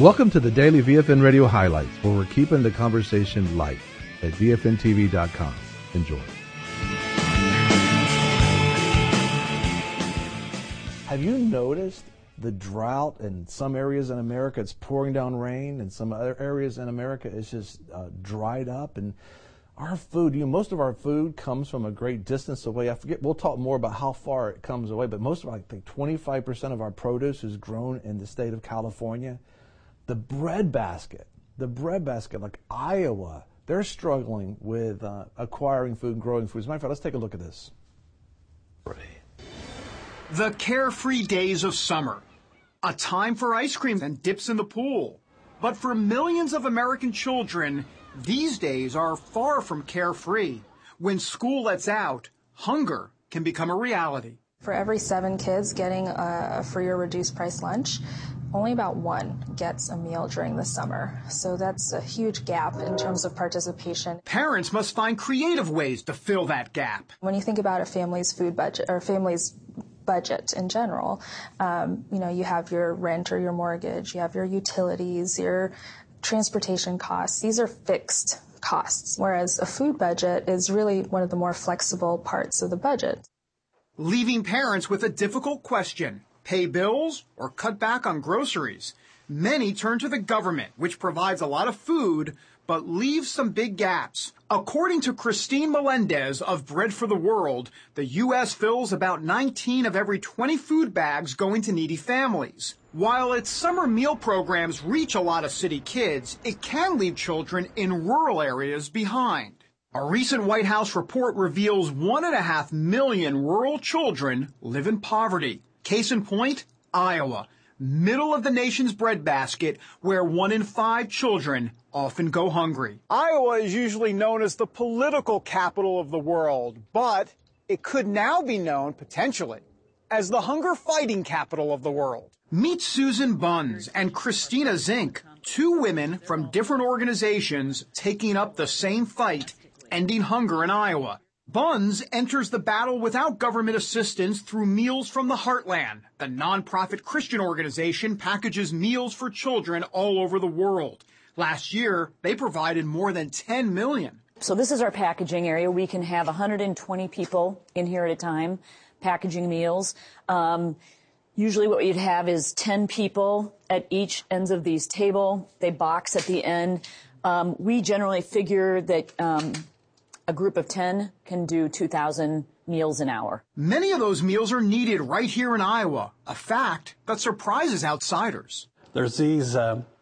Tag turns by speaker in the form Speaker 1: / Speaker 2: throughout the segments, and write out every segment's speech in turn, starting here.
Speaker 1: Welcome to the Daily VFN Radio Highlights, where we're keeping the conversation light at VFNTV.com. Enjoy. Have you noticed the drought in some areas in America? It's pouring down rain, and some other areas in America it's just dried up. And our food, most of our food comes from a great distance away. I forget, we'll talk more about how far it comes away, but most of, I think 25% of our produce is grown in the state of California. The bread basket, like Iowa, they're struggling with acquiring food and growing food. As a matter of fact, let's take a look at this.
Speaker 2: The carefree days of summer. A time for ice cream and dips in the pool. But for millions of American children, these days are far from carefree. When school lets out, hunger can become a reality.
Speaker 3: For every 7 kids getting a free or reduced price lunch, only about 1 gets a meal during the summer. So that's a huge gap in terms of participation.
Speaker 2: Parents must find creative ways to fill that gap.
Speaker 3: When you think about a family's food budget or family's budget in general, you have your rent or your mortgage, you have your utilities, your transportation costs. These are fixed costs, whereas a food budget is really one of the more flexible parts of the budget.
Speaker 2: Leaving parents with a difficult question: pay bills or cut back on groceries? Many turn to the government, which provides a lot of food, but leaves some big gaps. According to Christine Melendez of Bread for the World, the U.S. fills about 19 of every 20 food bags going to needy families. While its summer meal programs reach a lot of city kids, it can leave children in rural areas behind. A recent White House report reveals 1.5 million rural children live in poverty. Case in point, Iowa, middle of the nation's breadbasket, where 1 in 5 children often go hungry. Iowa is usually known as the political capital of the world, but it could now be known, potentially, as the hunger-fighting capital of the world. Meet Susan Bunz and Christina Zink, 2 women from different organizations taking up the same fight, ending hunger in Iowa. Bunz enters the battle without government assistance through Meals from the Heartland. The nonprofit Christian organization packages meals for children all over the world. Last year, they provided more than 10 million.
Speaker 4: So this is our packaging area. We can have 120 people in here at a time packaging meals. Usually what you'd have is 10 people at each ends of these table. They box at the end. We generally figure that a group of 10 can do 2,000 meals an hour.
Speaker 2: Many of those meals are needed right here in Iowa, a fact that surprises outsiders.
Speaker 5: There's these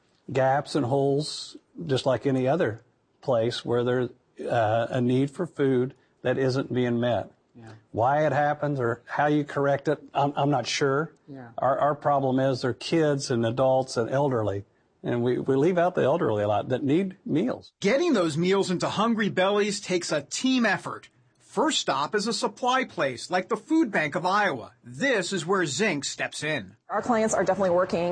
Speaker 5: gaps and holes, just like any other place, where there's a need for food that isn't being met. Yeah. Why it happens or how you correct it, I'm not sure. Yeah. Our problem is they're kids and adults and elderly. And we leave out the elderly a lot that need meals.
Speaker 2: Getting those meals into hungry bellies takes a team effort. First stop is a supply place like the Food Bank of Iowa. This is where Zink steps in.
Speaker 6: Our clients are definitely working.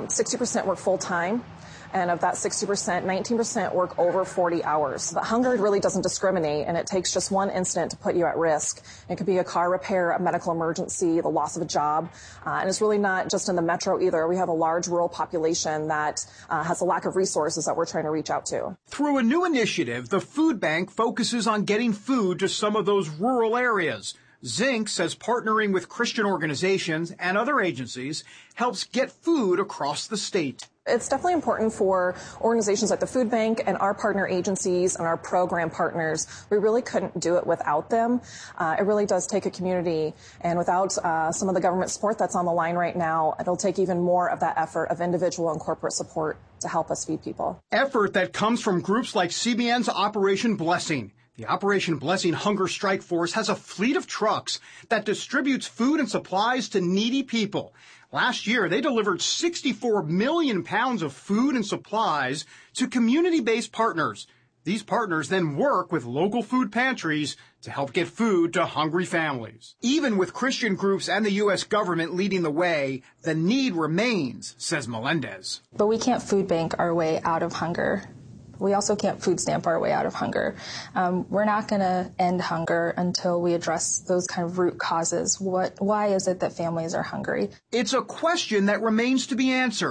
Speaker 6: 60% work full-time. And of that 60%, 19% work over 40 hours. But hunger really doesn't discriminate, and it takes just one incident to put you at risk. It could be a car repair, a medical emergency, the loss of a job. And it's really not just in the metro either. We have a large rural population that has a lack of resources that we're trying to reach out to.
Speaker 2: Through a new initiative, the Food Bank focuses on getting food to some of those rural areas. Zink says partnering with Christian organizations and other agencies helps get food across the state.
Speaker 6: It's definitely important for organizations like the Food Bank and our partner agencies and our program partners. We really couldn't do it without them. It really does take a community, and without some of the government support that's on the line right now, it'll take even more of that effort of individual and corporate support to help us feed people.
Speaker 2: Effort that comes from groups like CBN's Operation Blessing. The Operation Blessing Hunger Strike Force has a fleet of trucks that distributes food and supplies to needy people. Last year, they delivered 64 million pounds of food and supplies to community-based partners. These partners then work with local food pantries to help get food to hungry families. Even with Christian groups and the U.S. government leading the way, the need remains, says Melendez.
Speaker 3: But we can't food bank our way out of hunger. We also can't food stamp our way out of hunger. We're not going to end hunger until we address those kind of root causes. Why is it that families are hungry?
Speaker 2: It's a question that remains to be answered.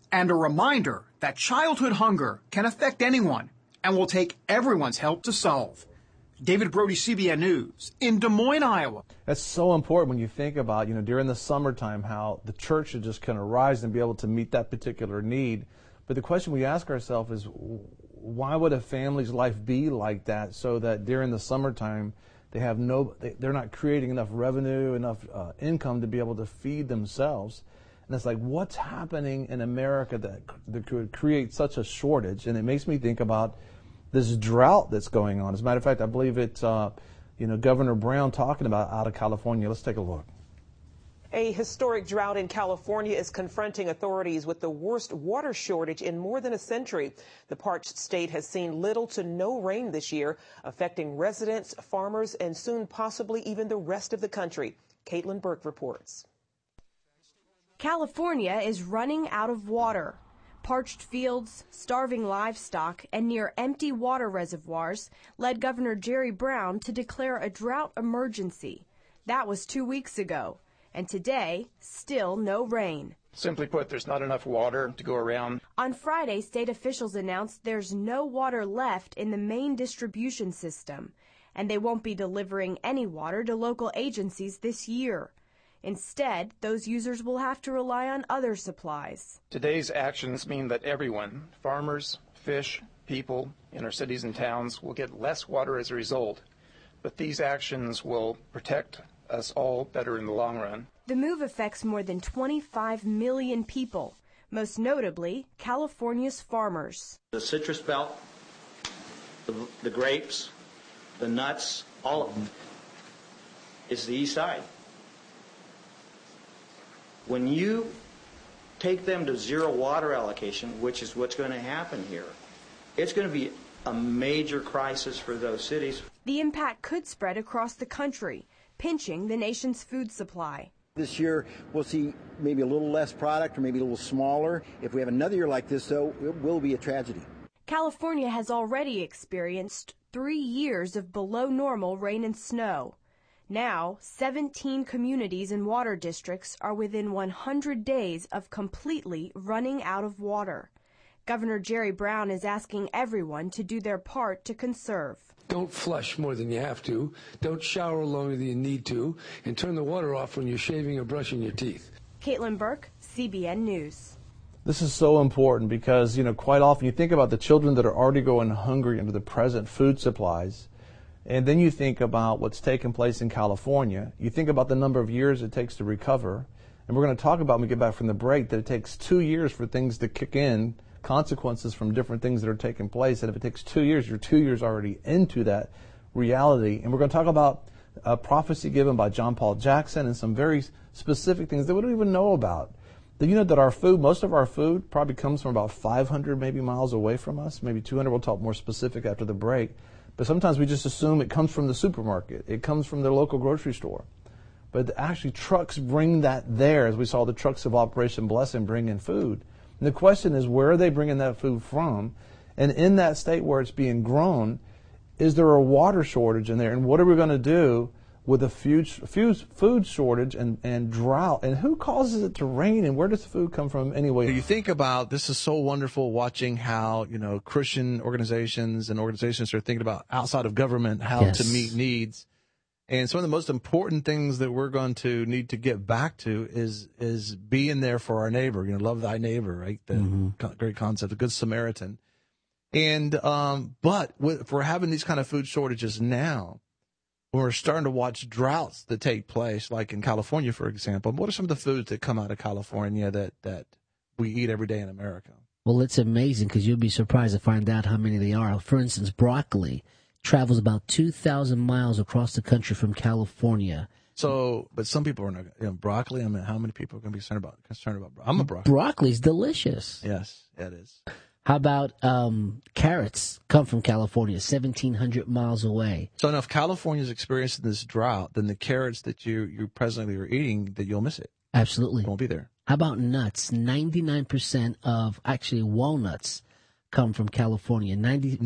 Speaker 2: And a reminder that childhood hunger can affect anyone and will take everyone's help to solve. David Brody, CBN News, in Des Moines, Iowa.
Speaker 1: That's so important when you think about, during the summertime, how the church should just kind of rise and be able to meet that particular need. But the question we ask ourselves is, why would a family's life be like that so that during the summertime they're not creating enough revenue, enough income to be able to feed themselves? And it's like, what's happening in America that could create such a shortage? And it makes me think about this drought that's going on. As a matter of fact, I believe it's, Governor Brown talking about out of California. Let's take a look.
Speaker 7: A historic drought in California is confronting authorities with the worst water shortage in more than a century. The parched state has seen little to no rain this year, affecting residents, farmers, and soon possibly even the rest of the country. Caitlin Burke reports.
Speaker 8: California is running out of water. Parched fields, starving livestock, and near empty water reservoirs led Governor Jerry Brown to declare a drought emergency. That was 2 weeks ago. And today, still no rain.
Speaker 9: Simply put, there's not enough water to go around.
Speaker 8: On Friday, state officials announced there's no water left in the main distribution system, and they won't be delivering any water to local agencies this year. Instead, those users will have to rely on other supplies.
Speaker 9: Today's actions mean that everyone, farmers, fish, people in our cities and towns, will get less water as a result. But these actions will protect us all better in the long run.
Speaker 8: The move affects more than 25 million people, most notably California's farmers.
Speaker 10: The citrus belt, the grapes, the nuts, all of them, is the east side. When you take them to zero water allocation, which is what's going to happen here, it's going to be a major crisis for those cities.
Speaker 8: The impact could spread across the country, pinching the nation's food supply.
Speaker 11: This year, we'll see maybe a little less product or maybe a little smaller. If we have another year like this, though, it will be a tragedy.
Speaker 8: California has already experienced 3 years of below normal rain and snow. Now, 17 communities and water districts are within 100 days of completely running out of water. Governor Jerry Brown is asking everyone to do their part to conserve.
Speaker 12: Don't flush more than you have to. Don't shower longer than you need to. And turn the water off when you're shaving or brushing your teeth.
Speaker 8: Caitlin Burke, CBN News.
Speaker 1: This is so important because, quite often you think about the children that are already going hungry under the present food supplies. And then you think about what's taken place in California. You think about the number of years it takes to recover. And we're going to talk about when we get back from the break that it takes 2 years for things to kick in, consequences from different things that are taking place. And if it takes 2 years, you're 2 years already into that reality. And we're going to talk about a prophecy given by John Paul Jackson and some very specific things that we don't even know about. Did you know that our food, most of our food probably comes from about 500 maybe miles away from us, maybe 200. We'll talk more specific after the break. But sometimes we just assume it comes from the supermarket. It comes from their local grocery store. But actually trucks bring that there, as we saw the trucks of Operation Blessing bring in food. And the question is, where are they bringing that food from? And in that state where it's being grown, is there a water shortage in there? And what are we going to do with a food shortage and drought? And who causes it to rain? And where does the food come from anyway? You think about, this is so wonderful watching how, Christian organizations and organizations are thinking about outside of government, how to meet needs. And some of the most important things that we're going to need to get back to is being there for our neighbor. Love thy neighbor, right? The great concept, the Good Samaritan. And but if we're having these kind of food shortages now, when we're starting to watch droughts that take place, like in California, for example, what are some of the foods that come out of California that we eat every day in America?
Speaker 13: Well, it's amazing because you'll be surprised to find out how many they are. For instance, broccoli travels about 2,000 miles across the country from California.
Speaker 1: So, but some people are not, broccoli, I mean, how many people are going to be concerned about broccoli? I'm a broccoli.
Speaker 13: Broccoli's delicious.
Speaker 1: Yes, it is.
Speaker 13: How about carrots come from California, 1,700 miles away.
Speaker 1: So now if California's experiencing this drought, then the carrots that you presently are eating, that you'll miss it.
Speaker 13: Absolutely.
Speaker 1: It won't be there.
Speaker 13: How about nuts? 99% of, actually, walnuts come from California. 99%.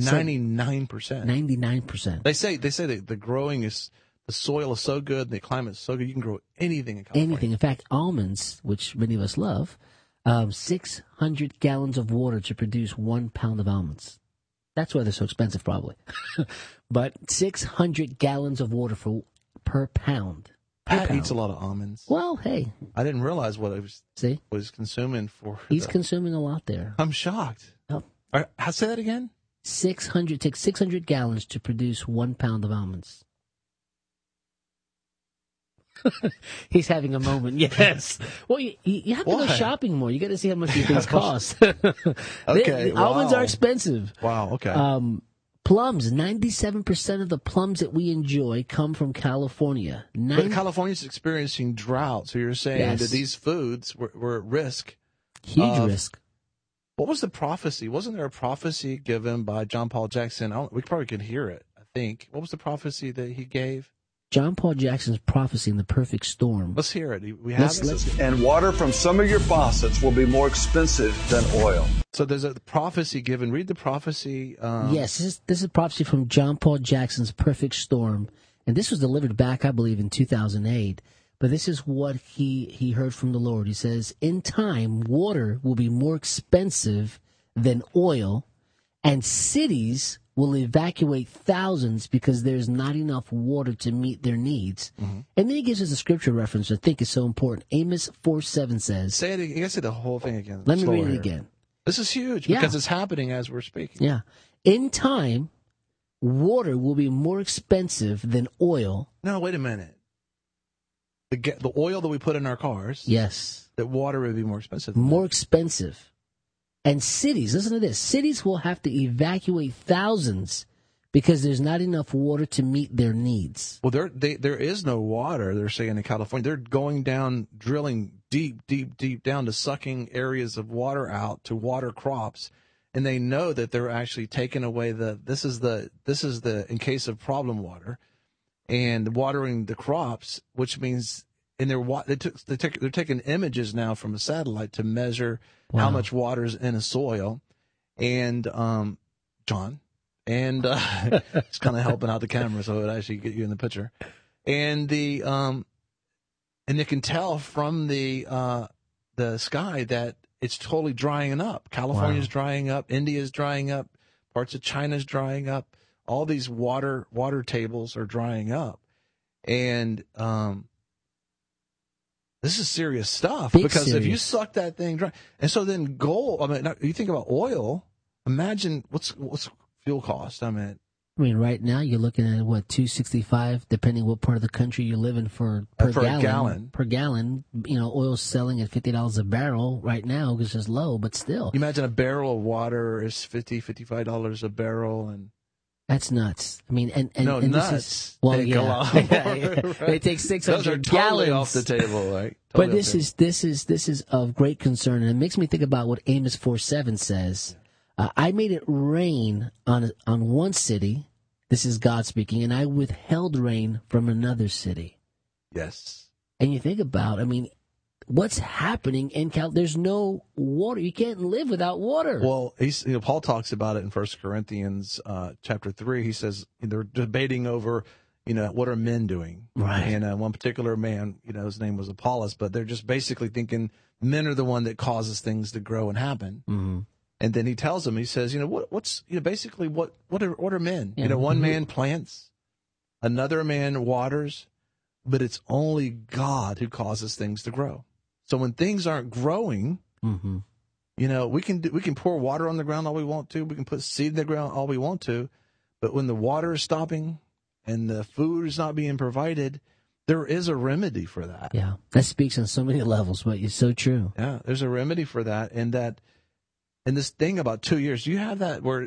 Speaker 13: 99%.
Speaker 1: They say that the soil is so good, the climate is so good, you can grow anything in California.
Speaker 13: Anything. In fact, almonds, which many of us love, 600 gallons of water to produce 1 pound of almonds. That's why they're so expensive, probably. But 600 gallons of water per pound.
Speaker 1: Pat eats a lot of almonds.
Speaker 13: Well, hey.
Speaker 1: I didn't realize what I was consuming for.
Speaker 13: He's consuming a lot there.
Speaker 1: I'm shocked.
Speaker 13: Yep.
Speaker 1: Say that again?
Speaker 13: 600 gallons to produce 1 pound of almonds. He's having a moment. Yes. Well, you have to go shopping more. You got to see how much these things cost.
Speaker 1: Okay.
Speaker 13: Almonds are expensive.
Speaker 1: Wow. Okay.
Speaker 13: Plums. 97% of the plums that we enjoy come from California.
Speaker 1: But California's experiencing drought, so you're saying that these foods were at risk.
Speaker 13: Huge risk.
Speaker 1: What was the prophecy? Wasn't there a prophecy given by John Paul Jackson? We probably could hear it, I think. What was the prophecy that he gave?
Speaker 13: John Paul Jackson's prophecy in The Perfect Storm.
Speaker 1: Let's hear it. We have it.
Speaker 14: And water from some of your faucets will be more expensive than oil.
Speaker 1: So there's a prophecy given. Read the prophecy.
Speaker 13: Yes, this is prophecy from John Paul Jackson's Perfect Storm. And this was delivered back, I believe, in 2008. But this is what he heard from the Lord. He says, in time, water will be more expensive than oil, and cities will evacuate thousands because there's not enough water to meet their needs. Mm-hmm. And then he gives us a scripture reference I think is so important. Amos 4:7 says...
Speaker 1: Say it again. You got to say the whole thing again.
Speaker 13: Let me read it again.
Speaker 1: This is huge because it's happening as we're speaking.
Speaker 13: Yeah. In time, water will be more expensive than oil.
Speaker 1: No, wait a minute. The oil that we put in our cars...
Speaker 13: Yes.
Speaker 1: That water would be more expensive.
Speaker 13: More expensive. And cities, listen to this, cities will have to evacuate thousands because there's not enough water to meet their needs.
Speaker 1: Well, there is no water, they're saying in California. They're going down, drilling deep down to sucking areas of water out to water crops. And they know that they're actually taking away this is the in case of problem water and watering the crops, which means they're taking images now from a satellite to measure how much water is in a soil, and John, and it's kind of helping out the camera so it actually get you in the picture, and they can tell from the sky that it's totally drying up. California's drying up, India's drying up, parts of China's drying up. All these water tables are drying up, and this is serious stuff because if you suck that thing dry, and so then gold. I mean, you think about oil. Imagine what's fuel cost. I mean,
Speaker 13: right now you're looking at what $2.65, depending what part of the country you live in per gallon. Per gallon, oil's selling at $50 a barrel right now because it's low, but still.
Speaker 1: You imagine a barrel of water is $55 a barrel, and.
Speaker 13: That's nuts. I mean, and
Speaker 1: nuts.
Speaker 13: This is, well, It takes 600
Speaker 1: Those are
Speaker 13: gallons
Speaker 1: totally off the table, right?
Speaker 13: Totally but this is of great concern, and it makes me think about what Amos 4:7 says. I made it rain on one city. This is God speaking, and I withheld rain from another city.
Speaker 1: Yes.
Speaker 13: And you think about, I mean, what's happening in there's no water. You can't live without water.
Speaker 1: Well, Paul talks about it in 1 Corinthians chapter 3. He says they're debating over, what are men doing?
Speaker 13: Right.
Speaker 1: And one particular man, his name was Apollos, but they're just basically thinking men are the one that causes things to grow and happen.
Speaker 13: Mm-hmm.
Speaker 1: And then he tells them, he says, what's basically what are men? Yeah. One man plants, another man waters, but it's only God who causes things to grow. So when things aren't growing,
Speaker 13: mm-hmm.
Speaker 1: We can pour water on the ground all we want to. We can put seed in the ground all we want to. But when the water is stopping and the food is not being provided, there is a remedy for that.
Speaker 13: Yeah, that speaks on so many levels, but it's so true.
Speaker 1: Yeah, there's a remedy for that. And this thing about 2 years, do you have that where,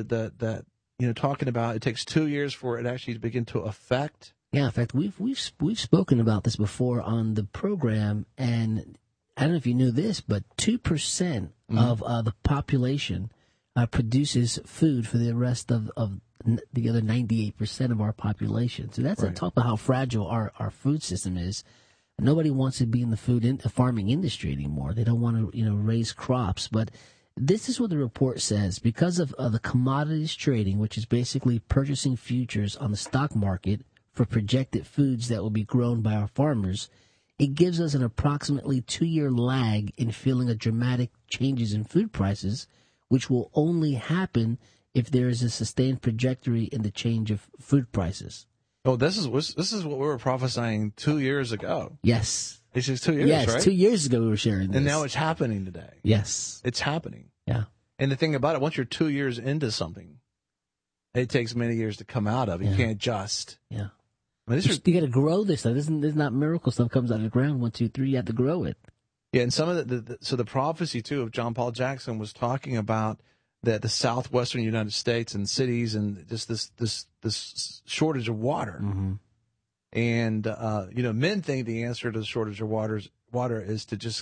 Speaker 1: talking about it takes 2 years for it actually to begin to affect?
Speaker 13: Yeah, in fact, we've spoken about this before on the program, and I don't know if you knew this, but 2% of the population produces food for the rest of the other 98% of our population. So that's a talk about how fragile our food system is. Nobody wants to be in the farming industry anymore. They don't want to raise crops, but this is what the report says. Because of the commodities trading, which is basically purchasing futures on the stock market for projected foods that will be grown by our farmers, it gives us an approximately 2-year lag in feeling a dramatic changes in food prices, which will only happen if there is a sustained trajectory in the change of food prices.
Speaker 1: Oh, this is what we were prophesying 2 years ago.
Speaker 13: Yes.
Speaker 1: It's just 2 years,
Speaker 13: yes,
Speaker 1: right?
Speaker 13: 2 years ago we were sharing this.
Speaker 1: And now it's happening today.
Speaker 13: Yes.
Speaker 1: It's happening.
Speaker 13: Yeah.
Speaker 1: And the thing about it, once you're 2 years into something, it takes many years to come out of it. You can't adjust.
Speaker 13: Yeah.
Speaker 1: I mean,
Speaker 13: you got to grow this stuff. This is not miracle stuff comes out of the ground. 1, 2, 3. You have to grow it.
Speaker 1: Yeah, and some of the prophecy too of John Paul Jackson was talking about that the southwestern United States and cities and just this shortage of water.
Speaker 13: Mm-hmm.
Speaker 1: And men think the answer to the shortage of water is to just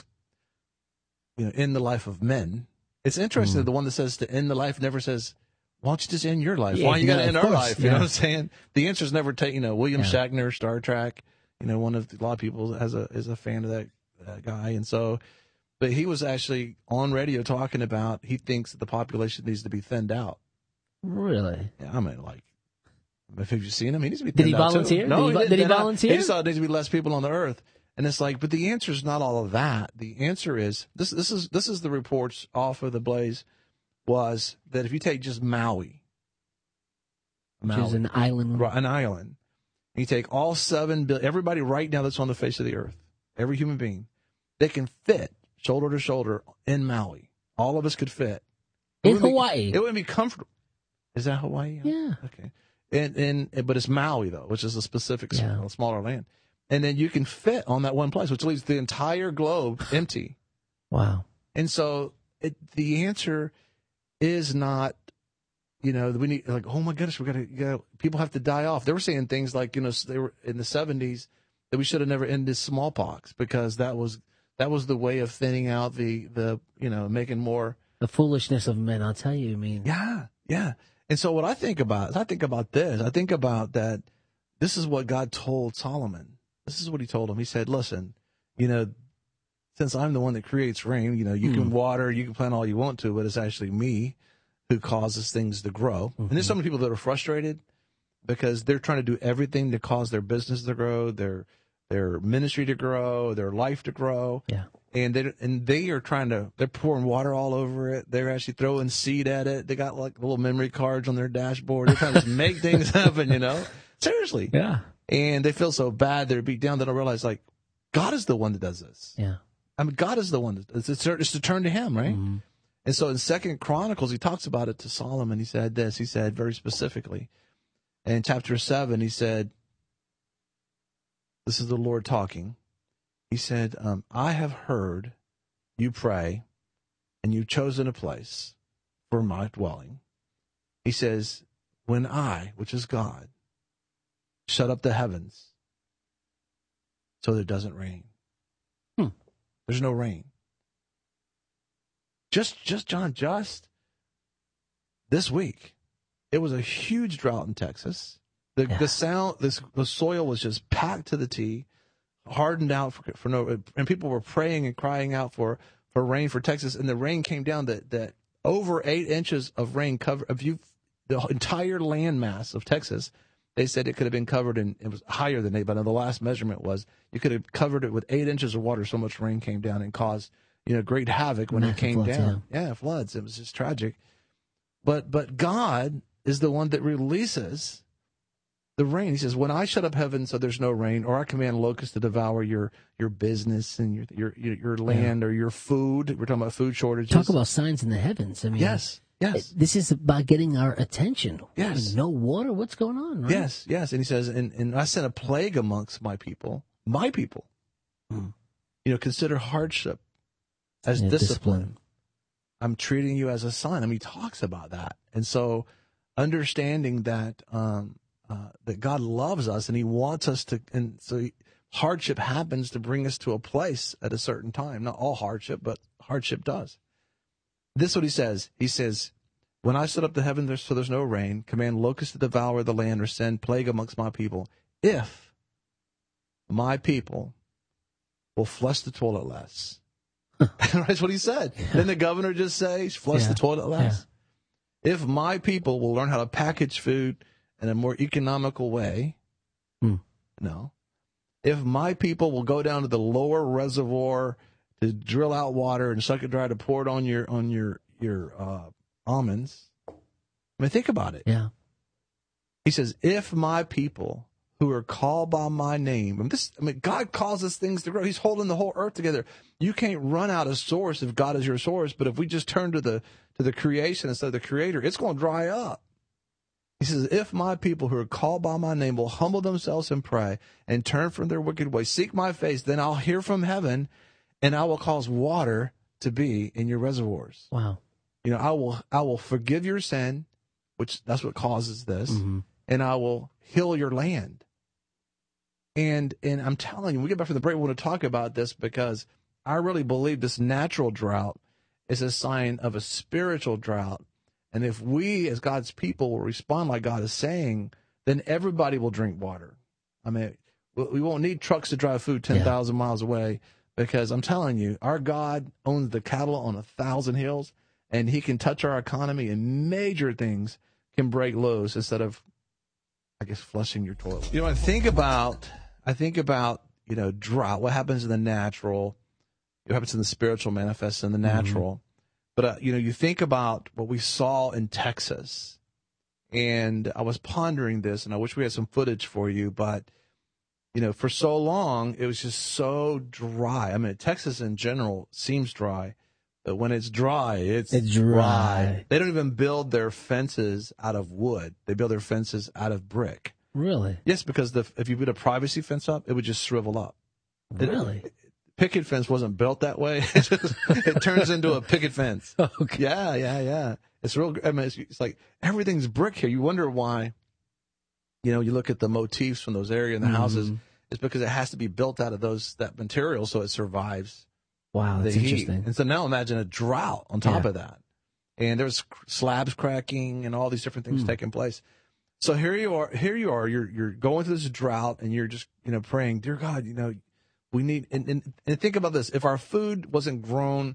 Speaker 1: end the life of men. It's interesting that the one that says to end the life never says, why don't you just end your life?
Speaker 13: Yeah,
Speaker 1: Why you got to end our life? You know what I'm
Speaker 13: Yeah.
Speaker 1: saying? The answer is never William Shatner, Star Trek. A lot of people is a fan of that guy, and so, but he was actually on radio talking about he thinks that the population needs to be thinned out.
Speaker 13: Really?
Speaker 1: Yeah, I mean, like, have you seen him? He needs to be
Speaker 13: Did
Speaker 1: thinned
Speaker 13: he
Speaker 1: out
Speaker 13: volunteer?
Speaker 1: too. No,
Speaker 13: Did he volunteer?
Speaker 1: He just thought there needs to be less people on the earth. And it's like, but the answer is not all of that. The answer is this is the reports off of the Blaze was that if you take just Maui,
Speaker 13: Which is an island.
Speaker 1: right, an island, you take all 7 billion, everybody right now that's on the face of the earth, every human being, they can fit shoulder to shoulder in Maui. All of us could fit
Speaker 13: In Hawaii.
Speaker 1: It wouldn't be comfortable. Is that Hawaii?
Speaker 13: Yeah.
Speaker 1: Okay. But it's Maui though, which is a specific smaller land. And then you can fit on that one place, which leaves the entire globe empty.
Speaker 13: Wow.
Speaker 1: And so the answer is not, we need, like, oh my goodness, people have to die off. They were saying things like, they were in the 70s that we should have never ended smallpox because that was the way of thinning out the making more.
Speaker 13: The foolishness of men, I'll tell you, I mean.
Speaker 1: Yeah. And so what I think about is I think about that this is what God told Solomon. This is what he told him. He said, listen, since I'm the one that creates rain, you can water, you can plant all you want to, but it's actually me who causes things to grow. And there's so many people that are frustrated because they're trying to do everything to cause their business to grow, their ministry to grow, their life to grow.
Speaker 13: Yeah.
Speaker 1: And they're pouring water all over it. They're actually throwing seed at it. They got like little memory cards on their dashboard. They're trying to make things happen, Seriously.
Speaker 13: Yeah.
Speaker 1: And they feel so bad, they're beat down, they don't realize, like, God is the one that does this.
Speaker 13: Yeah.
Speaker 1: I mean, God is the one it's to turn to him, right? Mm-hmm. And so in 2 Chronicles, he talks about it to Solomon. He said this, he said very specifically. And in chapter 7, he said, this is the Lord talking. He said, I have heard you pray, and you've chosen a place for my dwelling. He says, when I, which is God, shut up the heavens so that it doesn't rain. There's no rain. Just this week, it was a huge drought in Texas. The soil was just packed to the T, hardened out for no, and people were praying and crying out for rain for Texas, and the rain came down that over 8 inches of rain covered the entire landmass of Texas. They said it could have been covered, and it was higher than 8, but the last measurement was you could have covered it with 8 inches of water. So much rain came down and caused great havoc when it came
Speaker 13: floods,
Speaker 1: down. Yeah, floods. It was just tragic. But God is the one that releases the rain. He says, when I shut up heaven so there's no rain, or I command locusts to devour your business and your land or your food. We're talking about food shortages.
Speaker 13: Talk about signs in the heavens. I mean,
Speaker 1: yes.
Speaker 13: This is about getting our attention.
Speaker 1: Yes.
Speaker 13: No water. What's going on? Right?
Speaker 1: Yes. And he says, and I sent a plague amongst my people. Consider hardship as discipline. I'm treating you as a son. I mean, he talks about that. And so understanding that, that God loves us and he wants us to, and so hardship happens to bring us to a place at a certain time. Not all hardship, but hardship does. This is what he says. He says, when I set up the heavens so there's no rain, command locusts to devour the land or send plague amongst my people, if my people will flush the toilet less. That's what he said. Didn't the governor just say, flush the toilet less? Yeah. If my people will learn how to package food in a more economical way, no. if my people will go down to the lower reservoir to drill out water and suck it dry to pour it on your almonds. I mean, think about it.
Speaker 13: Yeah.
Speaker 1: He says, if my people who are called by my name, God causes things to grow. He's holding the whole earth together. You can't run out of source if God is your source. But if we just turn to the creation instead of the creator, it's going to dry up. He says, if my people who are called by my name will humble themselves and pray and turn from their wicked ways, seek my face, then I'll hear from heaven and I will cause water to be in your reservoirs.
Speaker 13: Wow.
Speaker 1: You know, I will forgive your sin, which that's what causes this, and I will heal your land. And I'm telling you, when we get back from the break, we want to talk about this because I really believe this natural drought is a sign of a spiritual drought. And if we, as God's people, will respond like God is saying, then everybody will drink water. I mean, we won't need trucks to drive food 10,000 miles away because I'm telling you, our God owns the cattle on 1,000 hills, and he can touch our economy, and major things can break loose instead of, I guess, flushing your toilet. You know, I think about, you know, drought, what happens in the natural, what happens in the spiritual manifests in the natural. But, you know, you think about what we saw in Texas, and I was pondering this, and I wish we had some footage for you, but, you know, for so long, it was just so dry. I mean, Texas in general seems dry, but when it's dry, it's dry. They don't even build their fences out of wood. They build their fences out of brick.
Speaker 13: Really?
Speaker 1: Yes, because if you put a privacy fence up, it would just shrivel up.
Speaker 13: Really?
Speaker 1: Picket fence wasn't built that way. It turns into a picket fence.
Speaker 13: Okay.
Speaker 1: Yeah. It's real. I mean, it's like everything's brick here. You wonder why. You know, you look at the motifs from those areas and the houses. It's because it has to be built out of that material so it survives.
Speaker 13: Wow, that's interesting.
Speaker 1: And so now imagine a drought on top of that, and there's slabs cracking and all these different things taking place. So here you are. You're going through this drought, and you're just praying, dear God, we need, and think about this. If our food wasn't grown,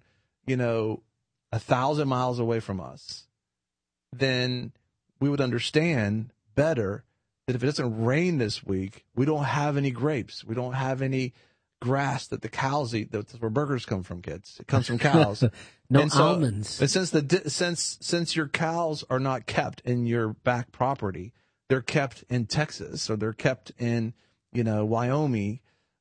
Speaker 1: 1,000 miles away from us, then we would understand better that if it doesn't rain this week, we don't have any grapes. We don't have any grass that the cows eat. That's where burgers come from, kids. It comes from cows.
Speaker 13: Almonds.
Speaker 1: And since your cows are not kept in your back property, they're kept in Texas, or they're kept in, Wyoming,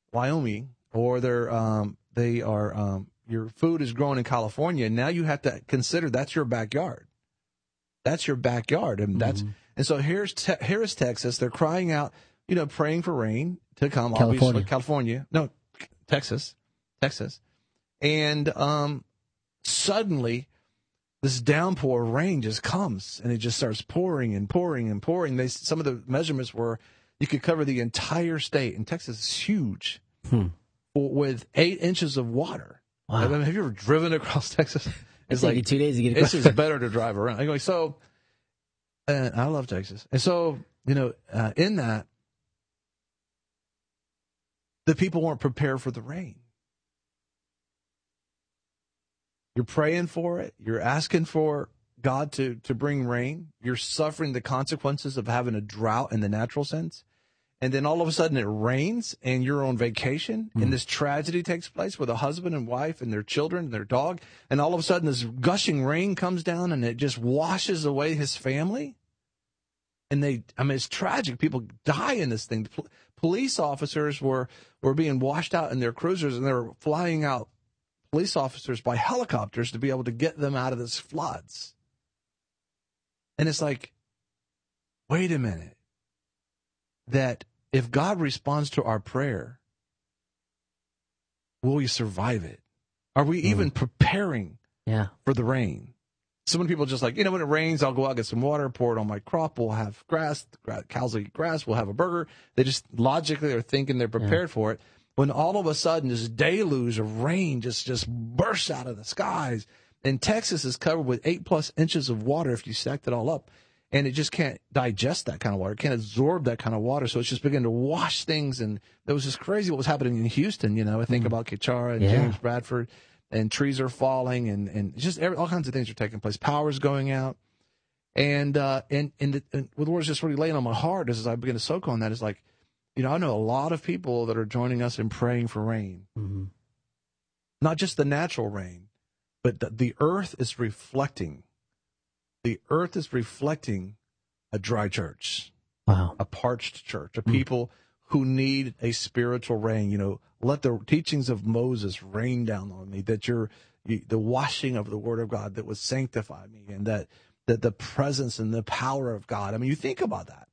Speaker 1: or they are your food is grown in California. Now you have to consider that's your backyard. That's your backyard, and and so here is Texas. They're crying out, praying for rain to come. California. No, Texas, and suddenly this downpour of rain just comes, and it just starts pouring and pouring and pouring. Some of the measurements were you could cover the entire state, and Texas is huge, with 8 inches of water.
Speaker 13: Wow.
Speaker 1: I mean, have you ever driven across Texas?
Speaker 13: It's like 2 days to get across.
Speaker 1: It's just better to drive around. Anyway, so I love Texas, and so in that, the people weren't prepared for the rain. You're praying for it. You're asking for God to bring rain. You're suffering the consequences of having a drought in the natural sense. And then all of a sudden it rains and you're on vacation and this tragedy takes place with a husband and wife and their children and their dog. And all of a sudden this gushing rain comes down and it just washes away his family. And it's tragic. People die in this thing. Police officers were being washed out in their cruisers, and they were flying out police officers by helicopters to be able to get them out of this floods. And it's like, wait a minute. That if God responds to our prayer, will we survive it? Are we even preparing for the rain? So many people just like, when it rains, I'll go out, get some water, pour it on my crop. We'll have grass. Cows will eat grass. We'll have a burger. They just logically are thinking they're prepared for it. When all of a sudden this deluge of rain just bursts out of the skies. And Texas is covered with 8+ inches of water if you stacked it all up. And it just can't digest that kind of water. It can't absorb that kind of water. So it's just beginning to wash things. And it was just crazy what was happening in Houston. I think about Kichara and James Bradford. And trees are falling, and just all kinds of things are taking place. Power's going out, and what the Lord's just really laying on my heart as I begin to soak on that is like, I know a lot of people that are joining us in praying for rain.
Speaker 13: Mm-hmm.
Speaker 1: Not just the natural rain, but the earth is reflecting. The earth is reflecting a dry church.
Speaker 13: Wow.
Speaker 1: A parched church, a people who need a spiritual rain. Let the teachings of Moses rain down on me, that the washing of the word of God that would sanctify me, and that the presence and the power of God. I mean, you think about that.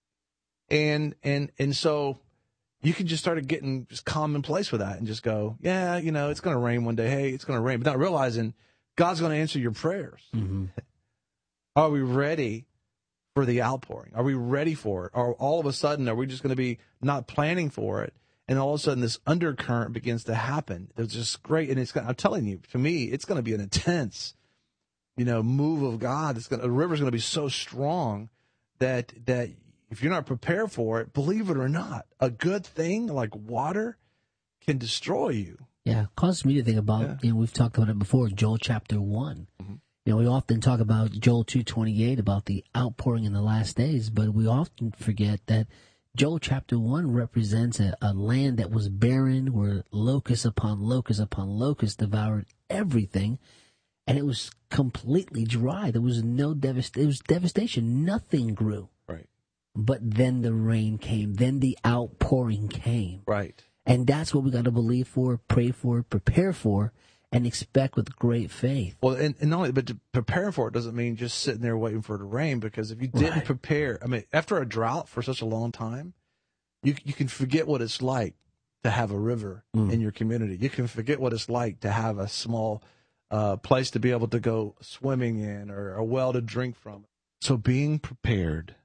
Speaker 1: And so you can just start getting just commonplace with that and just go, yeah, it's going to rain one day. Hey, it's going to rain. But not realizing God's going to answer your prayers.
Speaker 13: Mm-hmm.
Speaker 1: Are we ready for the outpouring? Are we ready for it? Or all of a sudden, are we just going to be not planning for it? And all of a sudden, this undercurrent begins to happen. It's just great. And I'm telling you, to me, it's going to be an intense, move of God. The river's going to be so strong that if you're not prepared for it, believe it or not, a good thing like water can destroy you.
Speaker 13: Yeah, it causes me to think about, we've talked about it before, Joel chapter 1.
Speaker 1: Mm-hmm.
Speaker 13: We often talk about Joel 2:28, about the outpouring in the last days, but we often forget that Joel chapter 1 represents a land that was barren, where locust upon locust upon locust devoured everything, and it was completely dry. There was it was devastation. Nothing grew.
Speaker 1: Right.
Speaker 13: But then the rain came. Then the outpouring came.
Speaker 1: Right.
Speaker 13: And that's what we got to believe for, pray for, prepare for, and expect with great faith.
Speaker 1: Well, and not only, but to prepare for it doesn't mean just sitting there waiting for it to rain, because if you didn't prepare, after a drought for such a long time, you can forget what it's like to have a river in your community. You can forget what it's like to have a small place to be able to go swimming in, or a well to drink from. So being prepared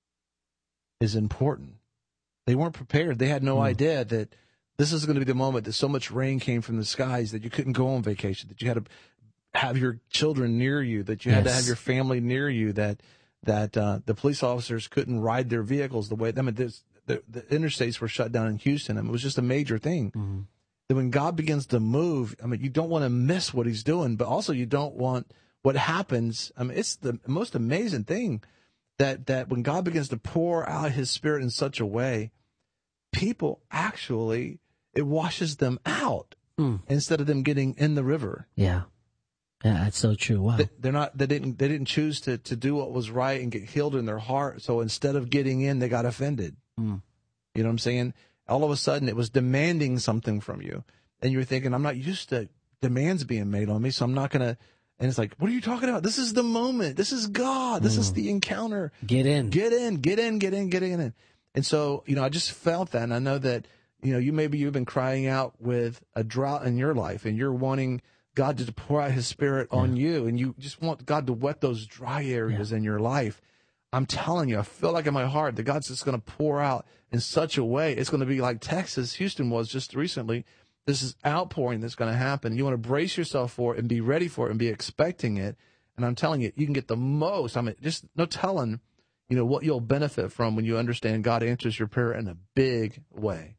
Speaker 1: is important. They weren't prepared. They had no idea that this is going to be the moment that so much rain came from the skies that you couldn't go on vacation, that you had to have your children near you, that you had to have your family near you, that the police officers couldn't ride their vehicles the way. The interstates were shut down in Houston. It was just a major thing. Mm-hmm. That when God begins to move, you don't want to miss what he's doing, but also you don't want what happens. It's the most amazing thing that when God begins to pour out his Spirit in such a way, people actually, it washes them out instead of them getting in the river.
Speaker 13: Yeah. Yeah, that's so true. Wow.
Speaker 1: They didn't choose to do what was right and get healed in their heart. So instead of getting in, they got offended. You know what I'm saying? All of a sudden, it was demanding something from you. And you're thinking, I'm not used to demands being made on me, so I'm not going to. And it's like, what are you talking about? This is the moment. This is God. This is the encounter.
Speaker 13: Get in.
Speaker 1: Get in. And so, I just felt that. And I know that, you've been crying out with a drought in your life, and you're wanting God to pour out his Spirit on you. And you just want God to wet those dry areas in your life. I'm telling you, I feel like in my heart that God's just going to pour out in such a way. It's going to be like Texas, Houston was just recently. This is outpouring that's going to happen. You want to brace yourself for it and be ready for it and be expecting it. And I'm telling you, you can get the most. Just no telling, what you'll benefit from when you understand God answers your prayer in a big way.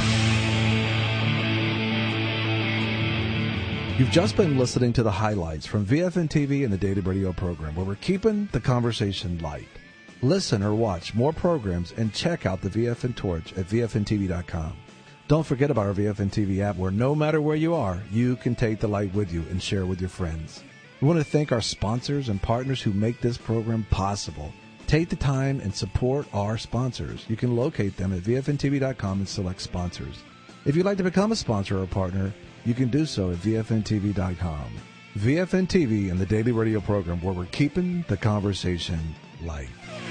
Speaker 1: You've just been listening to the highlights from VFN TV and the Daily Radio program, where we're keeping the conversation light. Listen or watch more programs and check out the VFN Torch at VFNTV.com. Don't forget about our VFN TV app, where no matter where you are, you can take the light with you and share with your friends. We want to thank our sponsors and partners who make this program possible. Take the time and support our sponsors. You can locate them at VFNTV.com and select sponsors. If you'd like to become a sponsor or a partner, you can do so at VFNTV.com. VFN TV and the Daily Radio program, where we're keeping the conversation light.